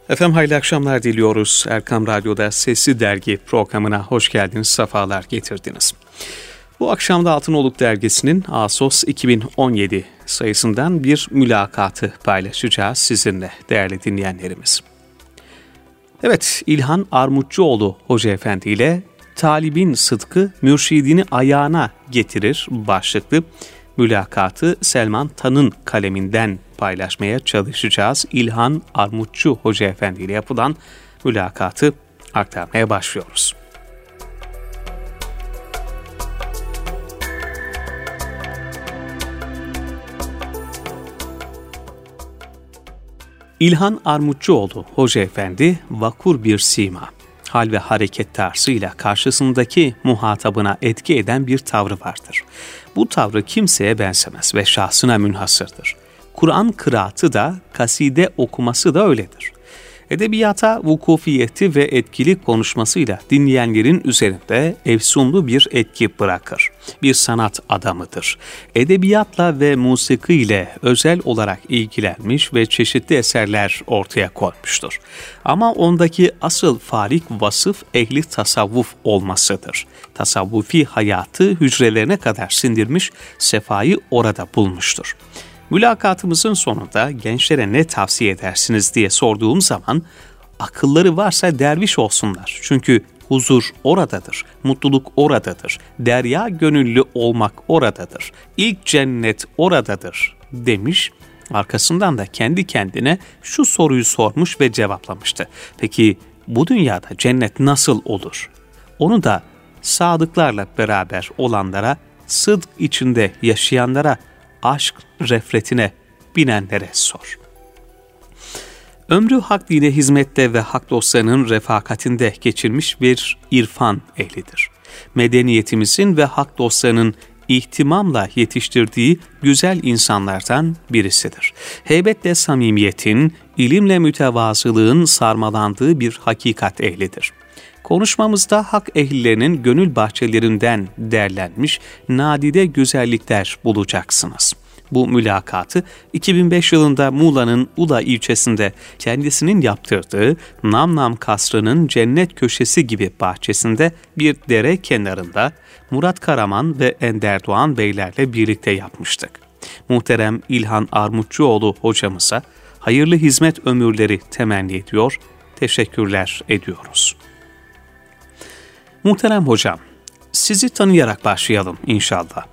Efendim hayırlı akşamlar diliyoruz. Erkam Radyo'da Sesli Dergi programına hoş geldiniz, sefalar getirdiniz. Bu akşam da Altınoluk Dergisi'nin Ağustos 2017 sayısından bir mülakatı paylaşacağız sizinle değerli dinleyenlerimiz. Evet, İlhan Armutçuoğlu Hoca Efendi ile Talibin Sıdkı Mürşidini Ayağına Getirir başlıklı mülakatı Selman Tan'ın kaleminden paylaşmaya çalışacağız. İlhan Armutçu Hoca Efendi ile yapılan mülakatı aktarmaya başlıyoruz. İlhan Armutçuoğlu Hoca Efendi vakur bir sima, hal ve hareket tarzıyla karşısındaki muhatabına etki eden bir tavrı vardır. Bu tavrı kimseye benzemez ve şahsına münhasırdır. Kur'an kıraatı da, kaside okuması da öyledir. Edebiyata vukufiyeti ve etkili konuşmasıyla dinleyenlerin üzerinde efsunlu bir etki bırakır. Bir sanat adamıdır. Edebiyatla ve musiki ile özel olarak ilgilenmiş ve çeşitli eserler ortaya koymuştur. Ama ondaki asıl farik vasıf ehli tasavvuf olmasıdır. Tasavvufi hayatı hücrelerine kadar sindirmiş, sefayı orada bulmuştur. Mülakatımızın sonunda gençlere ne tavsiye edersiniz diye sorduğum zaman akılları varsa derviş olsunlar. Çünkü huzur oradadır, mutluluk oradadır, derya gönüllü olmak oradadır, ilk cennet oradadır demiş. Arkasından da kendi kendine şu soruyu sormuş ve cevaplamıştı. Peki bu dünyada cennet nasıl olur? Onu da sadıklarla beraber olanlara, sıdk içinde yaşayanlara, aşk refretine binenlere sor. Ömrü hak dine hizmette ve hak dostlarının refakatinde geçirmiş bir irfan ehlidir. Medeniyetimizin ve hak dostlarının ihtimamla yetiştirdiği güzel insanlardan birisidir. Heybetle samimiyetin, ilimle mütevazılığın sarmalandığı bir hakikat ehlidir. Konuşmamızda hak ehlilerinin gönül bahçelerinden derlenmiş nadide güzellikler bulacaksınız. Bu mülakatı 2005 yılında Muğla'nın Ula ilçesinde kendisinin yaptırdığı Namnam Kasrı'nın cennet köşesi gibi bahçesinde bir dere kenarında Murat Karaman ve Ender Doğan beylerle birlikte yapmıştık. Muhterem İlhan Armutçuoğlu hocamıza hayırlı hizmet ömürleri temenni ediyor, teşekkürler ediyoruz. Muhterem hocam, sizi tanıyarak başlayalım inşallah.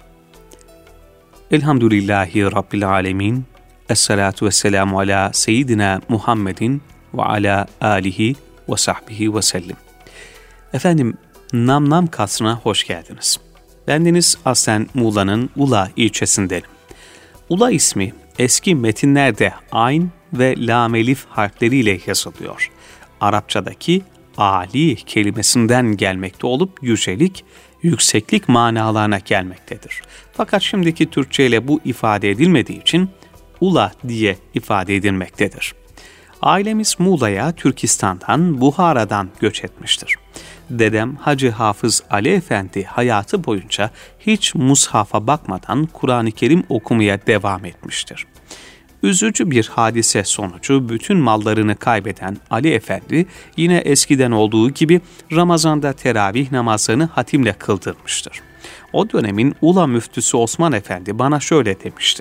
Elhamdülillahi Rabbil Alemin. Esselatu vesselamu ala seyyidina Muhammedin ve ala alihi ve sahbihi ve sellim. Efendim, Namnam Kasrı'na hoş geldiniz. Bendeniz aslen Muğla'nın Ula ilçesindenim. Ula ismi eski metinlerde ayn ve lamelif harfleriyle yazılıyor. Arapçadaki Ali kelimesinden gelmekte olup yücelik, yükseklik manalarına gelmektedir. Fakat şimdiki Türkçe ile bu ifade edilmediği için Ula diye ifade edilmektedir. Ailemiz Muğla'ya Türkistan'dan, Buhara'dan göç etmiştir. Dedem Hacı Hafız Ali Efendi hayatı boyunca hiç mushafa bakmadan Kur'an-ı Kerim okumaya devam etmiştir. Üzücü bir hadise sonucu bütün mallarını kaybeden Ali Efendi yine eskiden olduğu gibi Ramazan'da teravih namazlarını hatimle kıldırmıştır. O dönemin Ula müftüsü Osman Efendi bana şöyle demişti.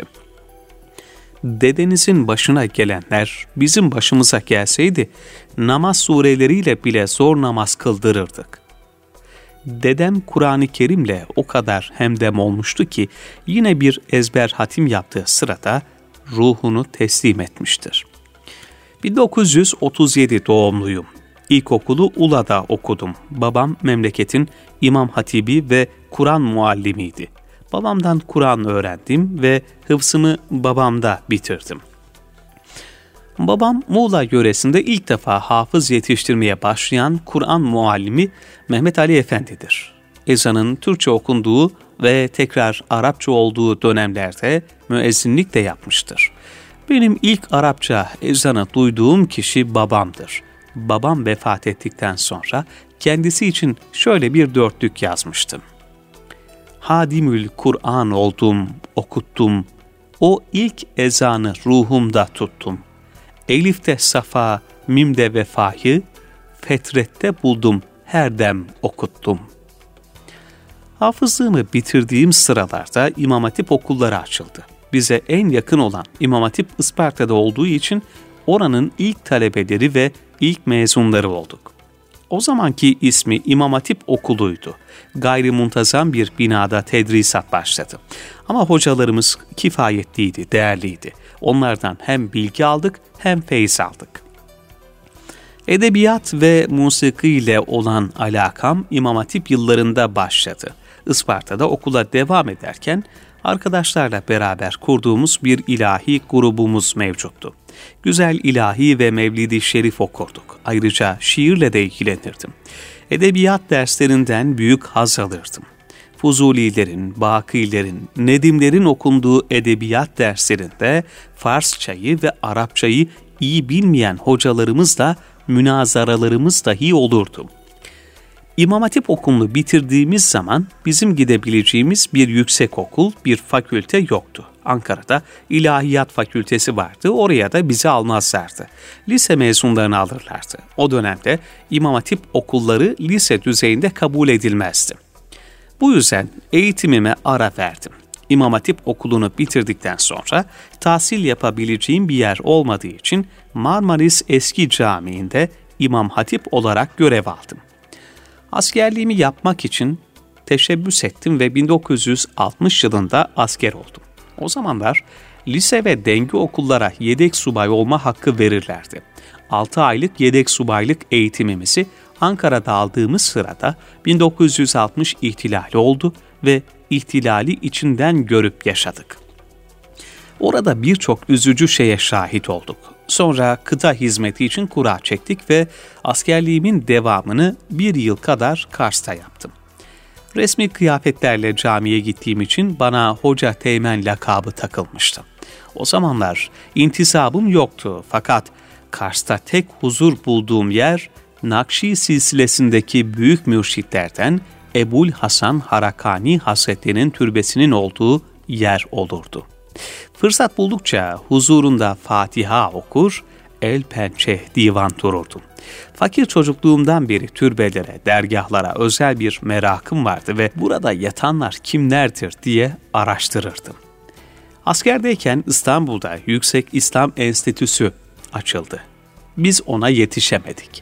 Dedenizin başına gelenler bizim başımıza gelseydi namaz sureleriyle bile zor namaz kıldırırdık. Dedem Kur'an-ı Kerim'le o kadar hemdem olmuştu ki yine bir ezber hatim yaptığı sırada ruhunu teslim etmiştir. 1937 doğumluyum. İlkokulu Ula'da okudum. Babam memleketin imam hatibi ve Kur'an muallimiydi. Babamdan Kur'an öğrendim ve hıfzımı babamda bitirdim. Babam Muğla yöresinde ilk defa hafız yetiştirmeye başlayan Kur'an muallimi Mehmet Ali Efendi'dir. Ezanın Türkçe okunduğu ve tekrar Arapça olduğu dönemlerde müezzinlik de yapmıştır. Benim ilk Arapça ezanı duyduğum kişi babamdır. Babam vefat ettikten sonra kendisi için şöyle bir dörtlük yazmıştım. Hadimül Kur'an oldum, okuttum. O ilk ezanı ruhumda tuttum. Elif'te safa, mimde vefayı, fetrette buldum her dem okuttum. Hafızlığımı bitirdiğim sıralarda İmam Hatip okulları açıldı. Bize en yakın olan İmam Hatip Isparta'da olduğu için oranın ilk talebeleri ve ilk mezunları olduk. O zamanki ismi İmam Hatip Okulu'ydu. Gayrimuntazam bir binada tedrisat başladı. Ama hocalarımız kifayetliydi, değerliydi. Onlardan hem bilgi aldık hem feyiz aldık. Edebiyat ve musiki ile olan alakam İmam Hatip yıllarında başladı. Isparta'da okula devam ederken arkadaşlarla beraber kurduğumuz bir ilahi grubumuz mevcuttu. Güzel ilahi ve mevlid-i şerif okurduk. Ayrıca şiirle de ilgilenirdim. Edebiyat derslerinden büyük haz alırdım. Fuzulilerin, Bakilerin, Nedimlerin okunduğu edebiyat derslerinde Farsçayı ve Arapçayı iyi bilmeyen hocalarımızla münazaralarımız dahi olurdu. İmam Hatip okulunu bitirdiğimiz zaman bizim gidebileceğimiz bir yüksekokul, bir fakülte yoktu. Ankara'da İlahiyat Fakültesi vardı, oraya da bizi almazlardı. Lise mezunlarını alırlardı. O dönemde İmam Hatip okulları lise düzeyinde kabul edilmezdi. Bu yüzden eğitimime ara verdim. İmam Hatip okulunu bitirdikten sonra tahsil yapabileceğim bir yer olmadığı için Marmaris Eski Camii'nde İmam Hatip olarak görev aldım. Askerliğimi yapmak için teşebbüs ettim ve 1960 yılında asker oldum. O zamanlar lise ve denge okullara yedek subay olma hakkı verirlerdi. 6 aylık yedek subaylık eğitimimizi Ankara'da aldığımız sırada 1960 ihtilali oldu ve ihtilali içinden görüp yaşadık. Orada birçok üzücü şeye şahit olduk. Sonra kıta hizmeti için kura çektik ve askerliğimin devamını 1 yıl kadar Kars'ta yaptım. Resmi kıyafetlerle camiye gittiğim için bana Hoca Teğmen lakabı takılmıştı. O zamanlar intisabım yoktu fakat Kars'ta tek huzur bulduğum yer Nakşi silsilesindeki büyük mürşitlerden Ebul Hasan Harakani Hazretleri'nin türbesinin olduğu yer olurdu. Fırsat buldukça huzurunda Fatiha okur, el pençe divan dururdum. Fakir çocukluğumdan beri türbelere, dergahlara özel bir merakım vardı ve burada yatanlar kimlerdir diye araştırırdım. Askerdeyken İstanbul'da Yüksek İslam Enstitüsü açıldı. Biz ona yetişemedik.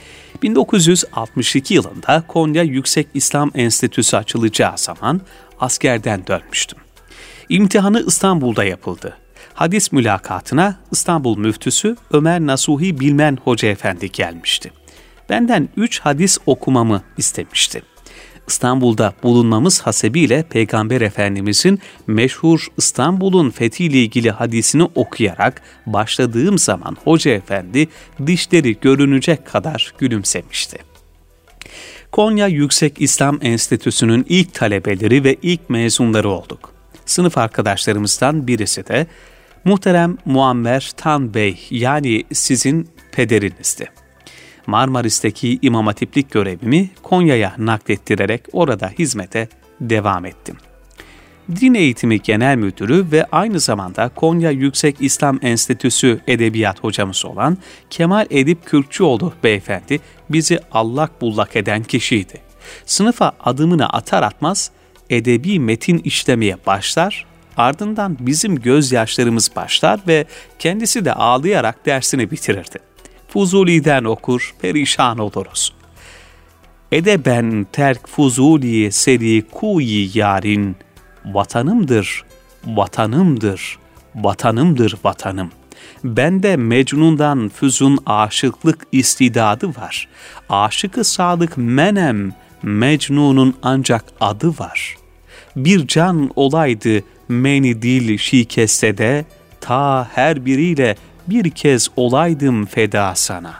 1962 yılında Konya Yüksek İslam Enstitüsü açılacağı zaman askerden dönmüştüm. İmtihanı İstanbul'da yapıldı. Hadis mülakatına İstanbul müftüsü Ömer Nasuhi Bilmen Hoca Efendi gelmişti. Benden 3 hadis okumamı istemişti. İstanbul'da bulunmamız hasebiyle Peygamber Efendimizin meşhur İstanbul'un fethiyle ilgili hadisini okuyarak başladığım zaman Hoca Efendi dişleri görünecek kadar gülümsemişti. Konya Yüksek İslam Enstitüsü'nün ilk talebeleri ve ilk mezunları olduk. Sınıf arkadaşlarımızdan birisi de muhterem Muammer Tan Bey, yani sizin pederinizdi. Marmaris'teki İmam Hatiplik görevimi Konya'ya naklettirerek orada hizmete devam ettim. Din Eğitimi Genel Müdürü ve aynı zamanda Konya Yüksek İslam Enstitüsü Edebiyat Hocamız olan Kemal Edip Kürkçüoğlu Beyefendi bizi allak bullak eden kişiydi. Sınıfa adımını atar atmaz edebi metin işlemeye başlar, ardından bizim gözyaşlarımız başlar ve kendisi de ağlayarak dersini bitirirdi. Fuzuli'den okur, perişan oluruz. Edeben terk Fuzuli seri kuyi yarin, vatanımdır, vatanımdır, vatanımdır vatanım. Bende Mecnun'dan füzun aşıklık istidadı var. Aşık-ı sadık menem, Mecnun'un ancak adı var. Bir can olaydı meni dil şikestede, ta her biriyle bir kez olaydım feda sana.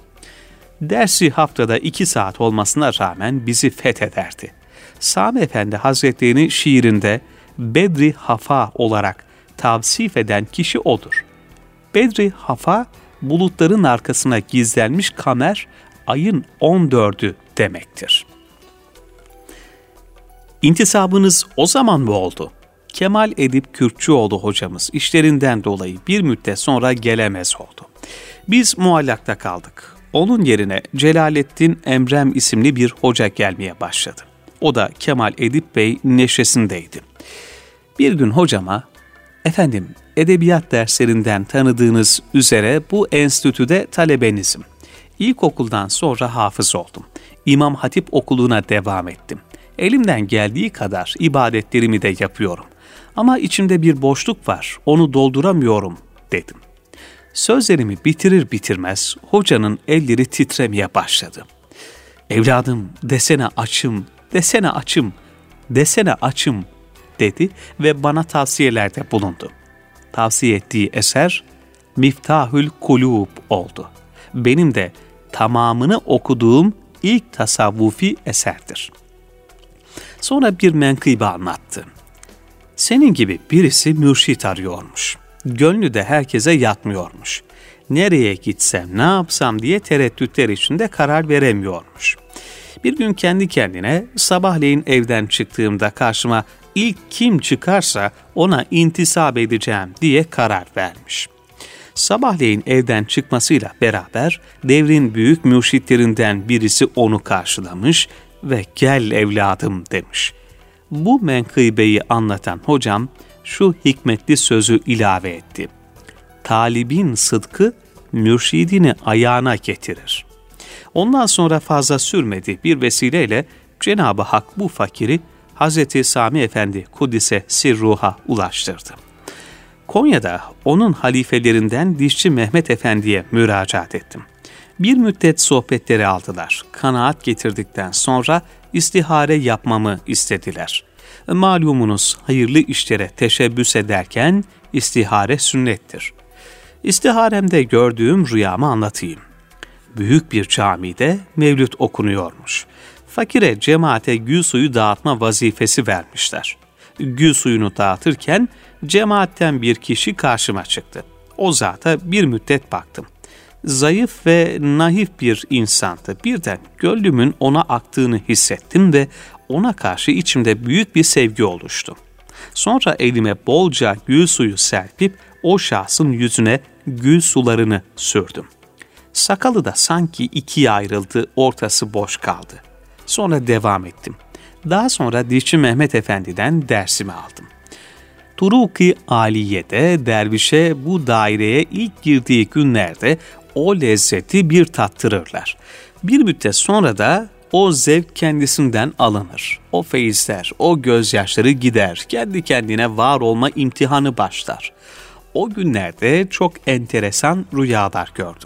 Dersi haftada 2 saat olmasına rağmen bizi fethederdi. Sami Efendi Hazretleri'ni şiirinde Bedri Hafa olarak tavsif eden kişi odur. Bedri Hafa, bulutların arkasına gizlenmiş kamer, ayın 14'ü demektir. İntisabınız o zaman mı oldu? Kemal Edip Kürkçüoğlu hocamız işlerinden dolayı bir müddet sonra gelemez oldu. Biz muallakta kaldık. Onun yerine Celalettin Emrem isimli bir hoca gelmeye başladı. O da Kemal Edip Bey neşesindeydi. Bir gün hocama, "Efendim, edebiyat derslerinden tanıdığınız üzere bu enstitüde talebenizim. İlkokuldan sonra hafız oldum. İmam Hatip Okulu'na devam ettim. Elimden geldiği kadar ibadetlerimi de yapıyorum. Ama içimde bir boşluk var, onu dolduramıyorum," dedim. Sözlerimi bitirir bitirmez hocanın elleri titremeye başladı. "Evladım, desene açım, desene açım, desene açım," dedi ve bana tavsiyelerde bulundu. Tavsiye ettiği eser Miftahül Kulûb oldu. Benim de tamamını okuduğum ilk tasavvufi eserdir. Sonra bir menkıbe anlattı. Senin gibi birisi mürşit arıyormuş. Gönlü de herkese yatmıyormuş. Nereye gitsem, ne yapsam diye tereddütler içinde karar veremiyormuş. Bir gün kendi kendine sabahleyin evden çıktığımda karşıma ilk kim çıkarsa ona intisap edeceğim diye karar vermiş. Sabahleyin evden çıkmasıyla beraber devrin büyük mürşitlerinden birisi onu karşılamış ve "Gel evladım," demiş. Bu menkıbeyi anlatan hocam şu hikmetli sözü ilave etti. "Talibin sıdkı mürşidini ayağına getirir." Ondan sonra fazla sürmedi, bir vesileyle Cenab-ı Hak bu fakiri Hz. Sami Efendi Kuddise Sirruh'a ulaştırdı. Konya'da onun halifelerinden Dişçi Mehmet Efendi'ye müracaat ettim. Bir müddet sohbetleri aldılar. Kanaat getirdikten sonra istihare yapmamı istediler. Malumunuz hayırlı işlere teşebbüs ederken istihare sünnettir. İstiharemde gördüğüm rüyamı anlatayım. Büyük bir camide mevlüt okunuyormuş. Fakire cemaate gül suyu dağıtma vazifesi vermişler. Gül suyunu dağıtırken cemaatten bir kişi karşıma çıktı. O zata bir müddet baktım. Zayıf ve naif bir insandı. Birden gönlümün ona aktığını hissettim ve ona karşı içimde büyük bir sevgi oluştu. Sonra elime bolca gül suyu serpip o şahsın yüzüne gül sularını sürdüm. Sakalı da sanki ikiye ayrıldı, ortası boş kaldı. Sonra devam ettim. Daha sonra Dişçi Mehmet Efendi'den dersimi aldım. Turuk-i Aliye'de dervişe bu daireye ilk girdiği günlerde o lezzeti bir tattırırlar. Bir müddet sonra da o zevk kendisinden alınır. O feyizler, o gözyaşları gider. Kendi kendine var olma imtihanı başlar. O günlerde çok enteresan rüyalar gördüm.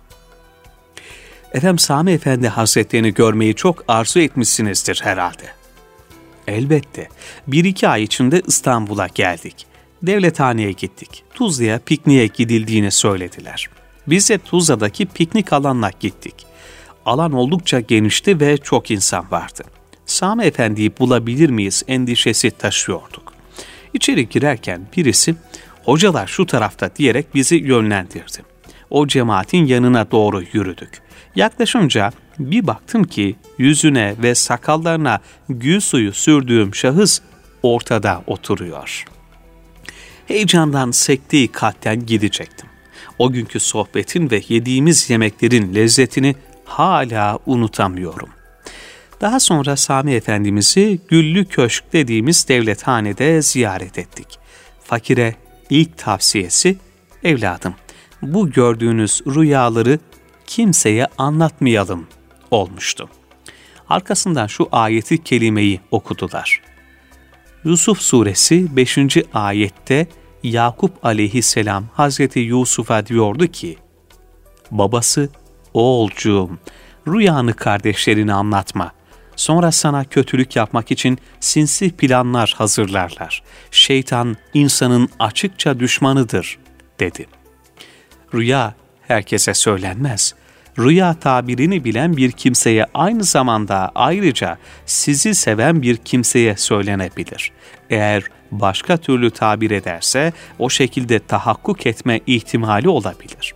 Efendim, Sami Efendi Hazretlerini görmeyi çok arzu etmişsinizdir herhalde. Elbette. 1-2 ay içinde İstanbul'a geldik. Devlethaneye gittik. Tuzla'ya pikniğe gidildiğini söylediler. Biz de Tuzla'daki piknik alanına gittik. Alan oldukça genişti ve çok insan vardı. Sami Efendi'yi bulabilir miyiz endişesi taşıyorduk. İçeri girerken birisi "Hocalar şu tarafta," diyerek bizi yönlendirdi. O cemaatin yanına doğru yürüdük. Yaklaşınca bir baktım ki yüzüne ve sakallarına gül suyu sürdüğüm şahıs ortada oturuyor. Heyecandan sekte-i kalpten gidecektim. O günkü sohbetin ve yediğimiz yemeklerin lezzetini hala unutamıyorum. Daha sonra Sami Efendimiz'i Güllü Köşk dediğimiz devlethanede ziyaret ettik. Fakire ilk tavsiyesi, "Evladım, bu gördüğünüz rüyaları kimseye anlatmayalım," olmuştu. Arkasından şu ayeti kelimeyi okudular. Yusuf suresi 5. ayette Yakup aleyhisselam Hazreti Yusuf'a diyordu ki, "Babası, oğulcuğum, rüyanı kardeşlerine anlatma. Sonra sana kötülük yapmak için sinsi planlar hazırlarlar. Şeytan insanın açıkça düşmanıdır," dedi. Rüya herkese söylenmez. Rüya tabirini bilen bir kimseye, aynı zamanda ayrıca sizi seven bir kimseye söylenebilir. Eğer başka türlü tabir ederse o şekilde tahakkuk etme ihtimali olabilir.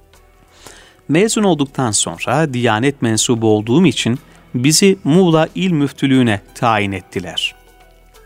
Mezun olduktan sonra Diyanet mensubu olduğum için bizi Muğla İl Müftülüğü'ne tayin ettiler.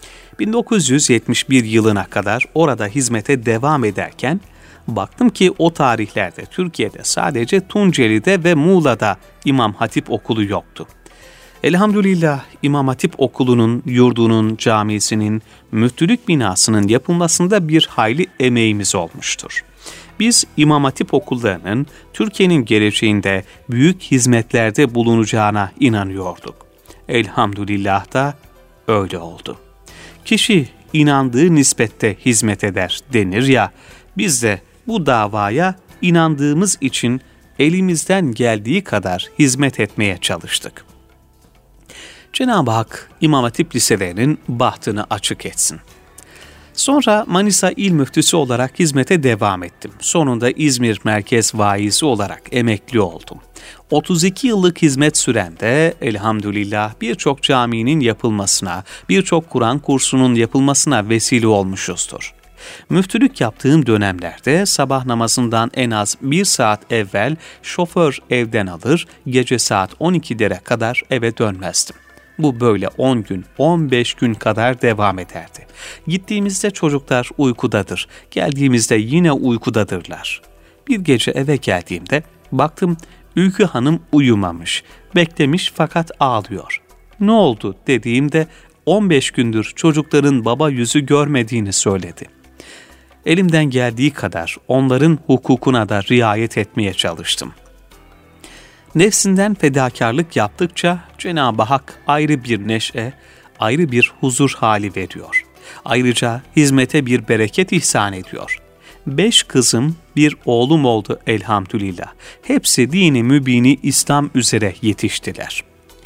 1971 yılına kadar orada hizmete devam ederken baktım ki o tarihlerde Türkiye'de sadece Tunceli'de ve Muğla'da İmam Hatip Okulu yoktu. Elhamdülillah İmam Hatip Okulu'nun, yurdunun, camisinin, müftülük binasının yapılmasında bir hayli emeğimiz olmuştur. Biz İmam Hatip Okullarının Türkiye'nin geleceğinde büyük hizmetlerde bulunacağına inanıyorduk. Elhamdülillah da öyle oldu. Kişi inandığı nispette hizmet eder denir ya, biz de bu davaya inandığımız için elimizden geldiği kadar hizmet etmeye çalıştık. Cenab-ı Hak İmam Hatip liselerinin bahtını açık etsin. Sonra Manisa İl Müftüsü olarak hizmete devam ettim. Sonunda İzmir Merkez Vaizi olarak emekli oldum. 32 yıllık hizmet süremde elhamdülillah birçok caminin yapılmasına, birçok Kur'an kursunun yapılmasına vesile olmuşuzdur. Müftülük yaptığım dönemlerde sabah namazından en az 1 saat evvel şoför evden alır, gece saat 12'lere kadar eve dönmezdim. Bu böyle 10 gün, 15 gün kadar devam ederdi. Gittiğimizde çocuklar uykudadır, geldiğimizde yine uykudadırlar. Bir gece eve geldiğimde baktım Ülkü Hanım uyumamış, beklemiş fakat ağlıyor. Ne oldu dediğimde 15 gündür çocukların baba yüzü görmediğini söyledi. Elimden geldiği kadar onların hukukuna da riayet etmeye çalıştım. Nefsinden fedakarlık yaptıkça Cenab-ı Hak ayrı bir neşe, ayrı bir huzur hali veriyor. Ayrıca hizmete bir bereket ihsan ediyor. 5 kızım, 1 oğlum oldu elhamdülillah. Hepsi dini mübini İslam üzere yetiştiler.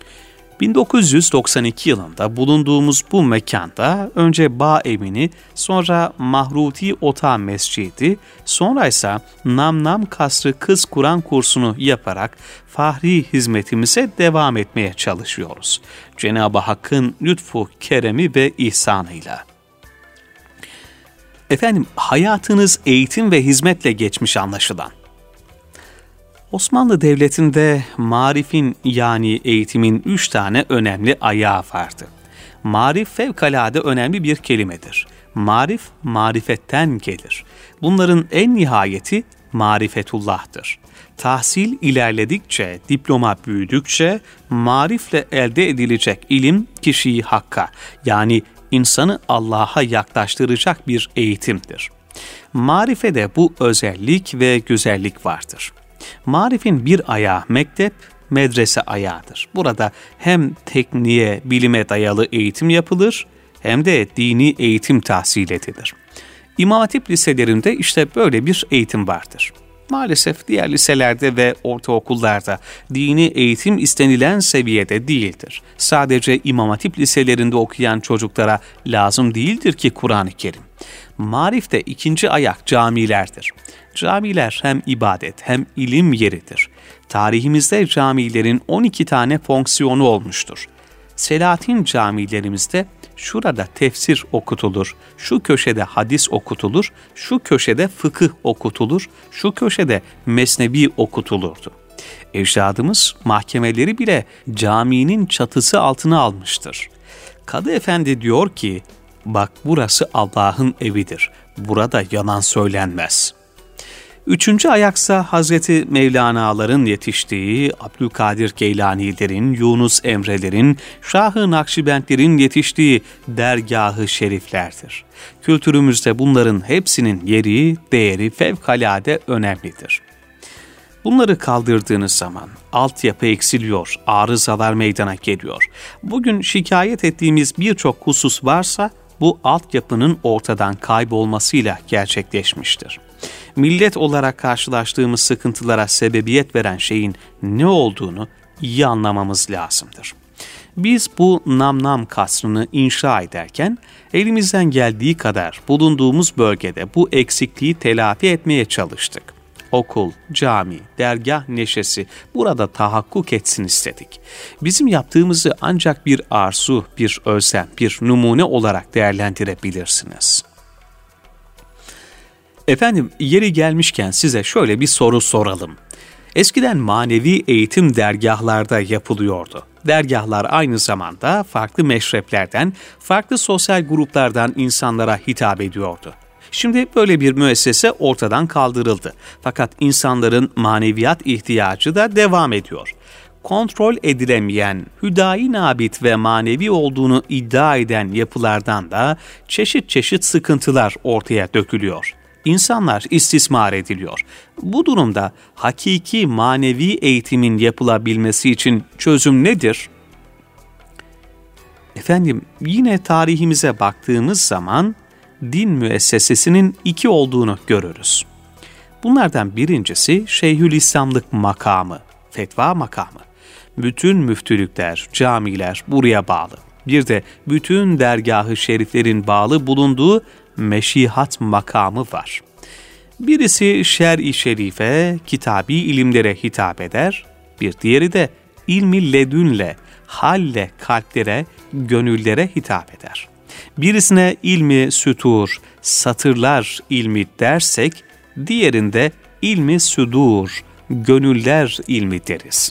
1992 yılında bulunduğumuz bu mekanda önce Bağ Evini, sonra Mahruti Ota Mescidi, sonra ise Namnam Kasrı Kız Kur'an kursunu yaparak fahri hizmetimize devam etmeye çalışıyoruz. Cenab-ı Hakk'ın lütfu, keremi ve ihsanıyla. Efendim, hayatınız eğitim ve hizmetle geçmiş anlaşılan. Osmanlı Devleti'nde marifin yani eğitimin 3 tane önemli ayağı vardı. Marif fevkalade önemli bir kelimedir. Marif, marifetten gelir. Bunların en nihayeti marifetullah'tır. Tahsil ilerledikçe, diploma büyüdükçe, marifle elde edilecek ilim kişiyi Hakk'a yani insanı Allah'a yaklaştıracak bir eğitimdir. Marifede bu özellik ve güzellik vardır. Marifin bir ayağı mektep, medrese ayağıdır. Burada hem tekniğe, bilime dayalı eğitim yapılır, hem de dini eğitim tahsil edilir. İmam Hatip liselerinde işte böyle bir eğitim vardır. Maalesef diğer liselerde ve ortaokullarda dini eğitim istenilen seviyede değildir. Sadece İmam Hatip liselerinde okuyan çocuklara lazım değildir ki Kur'an-ı Kerim. Marifte ikinci ayak camilerdir. Camiler hem ibadet hem ilim yeridir. Tarihimizde camilerin 12 tane fonksiyonu olmuştur. Selahattin camilerimizde şurada tefsir okutulur, şu köşede hadis okutulur, şu köşede fıkıh okutulur, şu köşede mesnevi okutulurdu. Ecdadımız mahkemeleri bile caminin çatısı altına almıştır. Kadı Efendi diyor ki, bak burası Allah'ın evidir, burada yalan söylenmez. Üçüncü ayaksa Hazreti Mevlana'ların yetiştiği, Abdülkadir Geylani'lerin, Yunus Emre'lerin, Şah-ı Nakşibendlerin yetiştiği dergâh-ı şeriflerdir. Kültürümüzde bunların hepsinin yeri, değeri fevkalade önemlidir. Bunları kaldırdığınız zaman altyapı eksiliyor, arızalar meydana geliyor. Bugün şikayet ettiğimiz birçok husus varsa bu altyapının ortadan kaybolmasıyla gerçekleşmiştir. Millet olarak karşılaştığımız sıkıntılara sebebiyet veren şeyin ne olduğunu iyi anlamamız lazımdır. Biz bu Namnam kasrını inşa ederken elimizden geldiği kadar bulunduğumuz bölgede bu eksikliği telafi etmeye çalıştık. Okul, cami, dergah neşesi burada tahakkuk etsin istedik. Bizim yaptığımızı ancak bir arzu, bir özlem, bir numune olarak değerlendirebilirsiniz. Efendim, yeri gelmişken size şöyle bir soru soralım. Eskiden manevi eğitim dergahlarda yapılıyordu. dergahlar aynı zamanda farklı meşreplerden, farklı sosyal gruplardan insanlara hitap ediyordu. Şimdi böyle bir müessese ortadan kaldırıldı. Fakat insanların maneviyat ihtiyacı da devam ediyor. Kontrol edilemeyen, hüdayi nabit ve manevi olduğunu iddia eden yapılardan da çeşit çeşit sıkıntılar ortaya dökülüyor. İnsanlar istismar ediliyor. Bu durumda hakiki manevi eğitimin yapılabilmesi için çözüm nedir? Efendim, yine tarihimize baktığımız zaman din müessesesinin iki olduğunu görürüz. Bunlardan birincisi Şeyhülislamlık makamı, fetva makamı. Bütün müftülükler, camiler buraya bağlı. Bir de bütün dergâh-ı şeriflerin bağlı bulunduğu meşihat makamı var. Birisi şer-i şerife, kitabi ilimlere hitap eder, bir diğeri de ilmi ledünle, halle kalplere, gönüllere hitap eder. Birisine ilmi sütur, satırlar ilmi dersek, diğerinde ilmi sudur, gönüller ilmi deriz.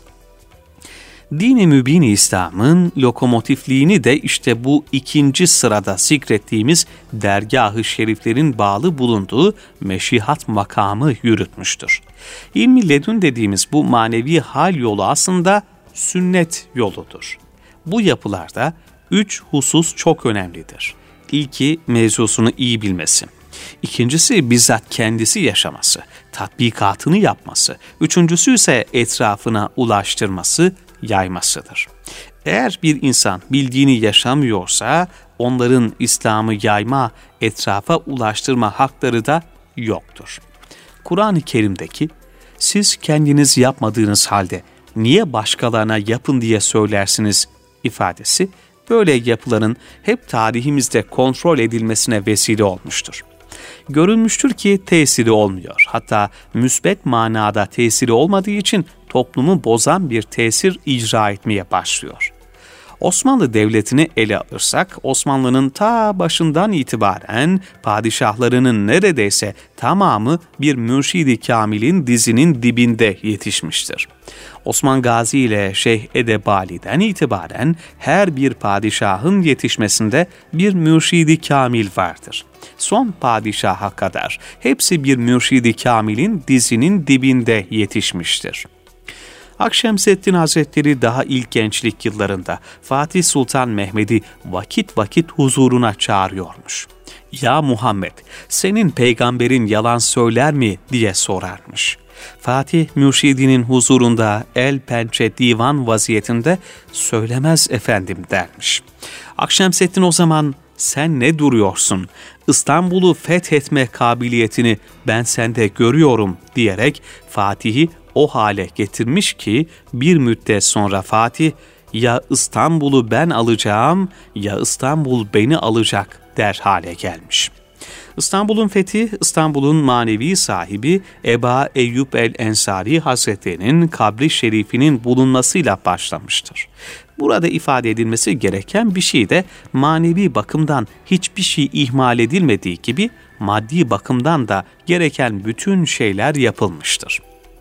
Din-i Mübin-i İslam'ın lokomotifliğini de işte bu ikinci sırada zikrettiğimiz dergâh-ı şeriflerin bağlı bulunduğu meşihat makamı yürütmüştür. İlmi ledün dediğimiz bu manevi hal yolu aslında sünnet yoludur. Bu yapılarda 3 husus çok önemlidir. İlki mevzusunu iyi bilmesi. İkincisi bizzat kendisi yaşaması, tatbikatını yapması. Üçüncüsü ise etrafına ulaştırması, yaymasıdır. Eğer bir insan bildiğini yaşamıyorsa onların İslam'ı yayma, etrafa ulaştırma hakları da yoktur. Kur'an-ı Kerim'deki siz kendiniz yapmadığınız halde niye başkalarına yapın diye söylersiniz ifadesi böyle yapıların hep tarihimizde kontrol edilmesine vesile olmuştur. Görülmüştür ki tesiri olmuyor. Hatta müsbet manada tesiri olmadığı için toplumu bozan bir tesir icra etmeye başlıyor. Osmanlı Devleti'ni ele alırsak, Osmanlı'nın ta başından itibaren padişahlarının neredeyse tamamı bir Mürşid-i Kamil'in dizinin dibinde yetişmiştir. Osman Gazi ile Şeyh Edebali'den itibaren her bir padişahın yetişmesinde bir Mürşid-i Kamil vardır. Son padişaha kadar hepsi bir Mürşid-i Kamil'in dizinin dibinde yetişmiştir. Akşemseddin Hazretleri daha ilk gençlik yıllarında Fatih Sultan Mehmet'i vakit vakit huzuruna çağırıyormuş. "Ya Muhammed, senin peygamberin yalan söyler mi?" diye sorarmış. Fatih mürşidinin huzurunda el pençe divan vaziyetinde "Söylemez efendim" dermiş. Akşemseddin o zaman "Sen ne duruyorsun? İstanbul'u fethetme kabiliyetini ben sende görüyorum" diyerek Fatih'i o hale getirmiş ki bir müddet sonra Fatih "Ya İstanbul'u ben alacağım ya İstanbul beni alacak" der hale gelmiş. İstanbul'un fethi, İstanbul'un manevi sahibi Eba Eyyub el-Ensari Hazretleri'nin kabri şerifinin bulunmasıyla başlamıştır. Burada ifade edilmesi gereken bir şey de manevi bakımdan hiçbir şey ihmal edilmediği gibi maddi bakımdan da gereken bütün şeyler yapılmıştır.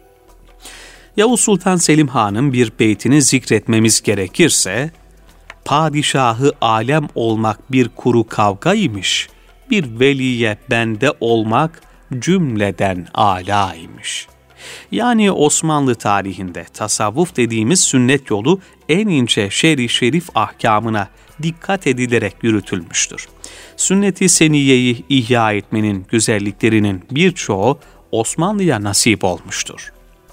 Yavuz Sultan Selim Han'ın bir beytini zikretmemiz gerekirse, "Padişahı alem olmak bir kuru kavgaymış, bir veliye bende olmak cümleden âlâymış." Yani Osmanlı tarihinde tasavvuf dediğimiz sünnet yolu en ince şer-i şerif ahkamına dikkat edilerek yürütülmüştür. Sünnet-i seniyeyi ihya etmenin güzelliklerinin birçoğu Osmanlı'ya nasip olmuştur.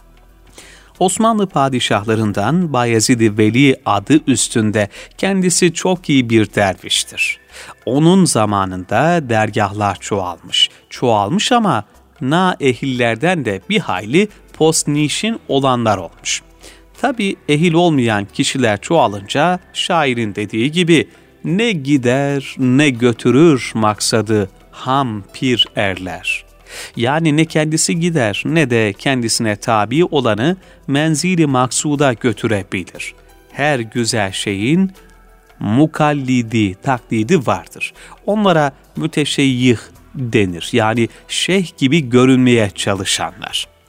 Osmanlı padişahlarından Bayezid-i Veli adı üstünde kendisi çok iyi bir derviştir. Onun zamanında dergahlar çoğalmış. Çoğalmış ama naehillerden de bir hayli postnişin olanlar olmuş. Tabi ehil olmayan kişiler çoğalınca şairin dediği gibi "Ne gider ne götürür maksadı ham pir erler." Yani ne kendisi gider ne de kendisine tabi olanı menzili maksuda götürebilir. Her güzel şeyin mukallidi, taklidi vardır. Onlara müteşeyyih denir. Yani şeyh gibi görünmeye çalışanlar.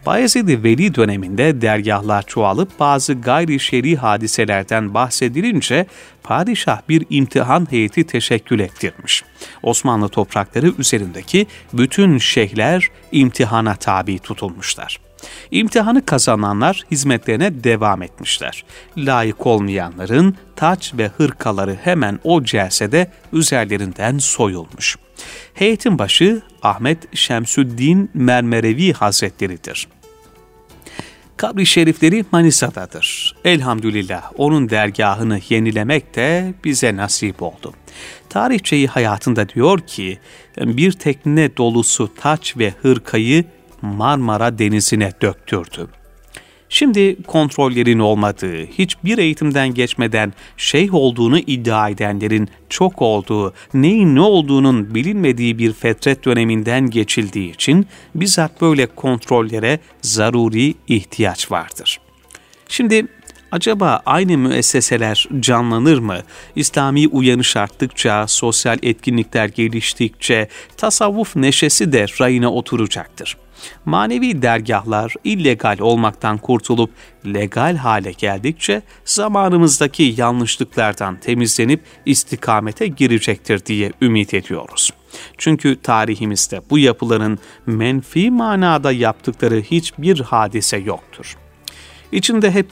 Bayezid-i Veli döneminde dergâhlar çoğalıp bazı gayri şer'i hadiselerden bahsedilince padişah bir imtihan heyeti teşekkül ettirmiş. Osmanlı toprakları üzerindeki bütün şeyhler imtihana tabi tutulmuşlar. İmtihanı kazananlar hizmetlerine devam etmişler. Layık olmayanların taç ve hırkaları hemen o celsede üzerlerinden soyulmuş. Heyetin başı Ahmet Şemsüddin Mermerevi Hazretleri'dir. Kabri şerifleri Manisa'dadır. Elhamdülillah onun dergahını yenilemek de bize nasip oldu. Tarihçeyi hayatında diyor ki, bir tekne dolusu taç ve hırkayı Marmara Denizi'ne döktürdü. Şimdi kontrollerin olmadığı, hiçbir eğitimden geçmeden şeyh olduğunu iddia edenlerin çok olduğu, neyin ne olduğunun bilinmediği bir fetret döneminden geçildiği için bizzat böyle kontrollere zaruri ihtiyaç vardır. Şimdi acaba aynı müesseseler canlanır mı? İslami uyanış arttıkça, sosyal etkinlikler geliştikçe tasavvuf neşesi de rayına oturacaktır. Manevi dergahlar illegal olmaktan kurtulup legal hale geldikçe zamanımızdaki yanlışlıklardan temizlenip istikamete girecektir diye ümit ediyoruz. Çünkü tarihimizde bu yapıların menfi manada yaptıkları hiçbir hadise yoktur. İçinde hep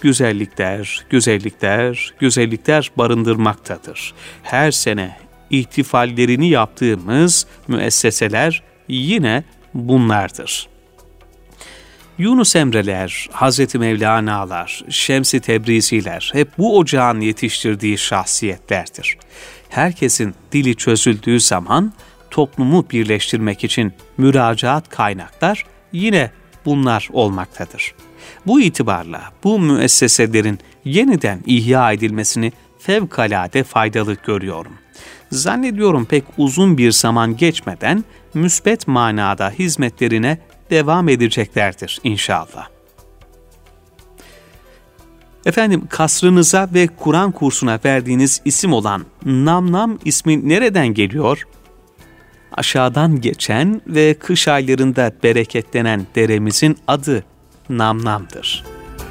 güzellikler barındırmaktadır. Her sene ihtifallerini yaptığımız müesseseler yine bunlardır. Yunus Emre'ler, Hazreti Mevlana'lar, Şems-i Tebrizi'ler hep bu ocağın yetiştirdiği şahsiyetlerdir. Herkesin dili çözüldüğü zaman toplumu birleştirmek için müracaat kaynaklar yine bunlar olmaktadır. Bu itibarla bu müesseselerin yeniden ihya edilmesini fevkalade faydalı görüyorum. Zannediyorum pek uzun bir zaman geçmeden müsbet manada hizmetlerine devam edeceklerdir inşallah. Efendim, kasrınıza ve Kur'an kursuna verdiğiniz isim olan Namnam ismi nereden geliyor? Aşağıdan geçen ve kış aylarında bereketlenen deremizin adı Namnam'dır.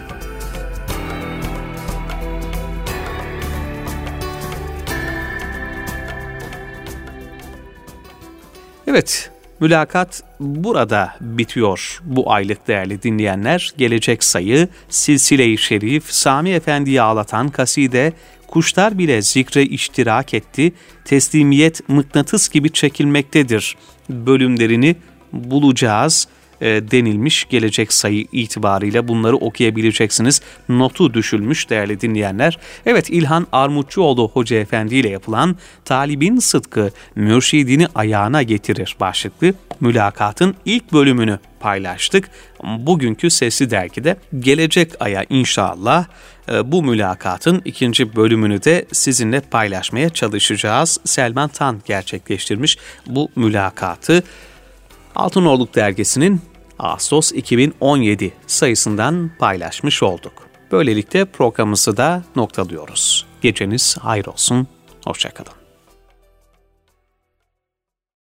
Evet, mülakat burada bitiyor bu aylık değerli dinleyenler. Gelecek sayı Silsile-i Şerif, Sami Efendi'yi ağlatan kaside, kuşlar bile zikre iştirak etti, teslimiyet mıknatıs gibi çekilmektedir bölümlerini bulacağız denilmiş. Gelecek sayı itibariyle bunları okuyabileceksiniz. Notu düşülmüş değerli dinleyenler. Evet, İlhan Armutçuoğlu Hoca Efendi ile yapılan Talibin Sıdkı Mürşidini Ayağına Getirir başlıklı mülakatın ilk bölümünü paylaştık. Bugünkü Sesli Dergi'de gelecek aya inşallah bu mülakatın ikinci bölümünü de sizinle paylaşmaya çalışacağız. Selman Tan gerçekleştirmiş bu mülakatı. Altınorluk Dergisi'nin Ağustos 2017 sayısından paylaşmış olduk. Böylelikle programımızı da noktalıyoruz. Geceniz hayır olsun, hoşça kalın.